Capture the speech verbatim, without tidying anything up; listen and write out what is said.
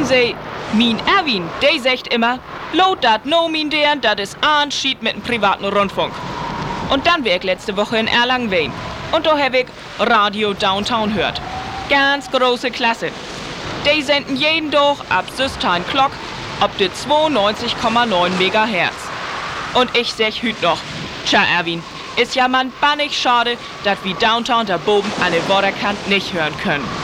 Wissen Sie, mein Erwin, der sagt immer, lot dat no min deren, dat is Anschied mit dem privaten Rundfunk. Und dann wär ich letzte Woche in Erlangen gewesen. Und da hab ich Radio Downtown hört. Ganz große Klasse. Die senden jeden Tag ab sechzehn Uhr ob de zweiundneunzig Komma neun Megahertz. Und ich sag hüt noch, tja Erwin, ist ja man bannig schade, dass wir Downtown da oben an der Waterkant nicht hören können.